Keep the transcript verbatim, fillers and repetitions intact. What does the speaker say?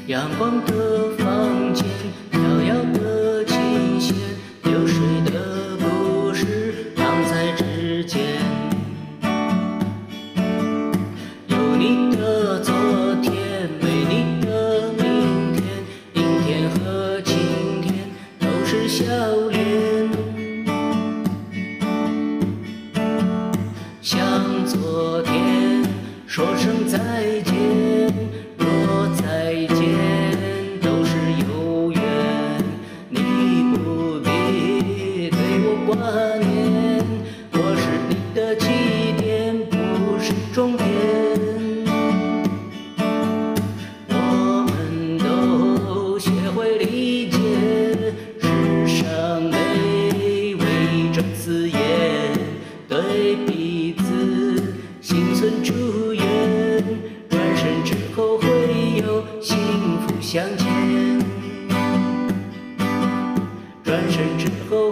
阳光的房间，飘摇的琴弦，流水的故事躺在指尖。有你的昨天，没你的明天，阴天和晴天都是笑脸。向昨天说声再见。 若再见都是有缘，你不必对我挂念。我是你的起点，不是终点。我们都学会理解，世上没伪证字眼，对彼此心存祝愿。转身之后会。 幸福向前，转身之后。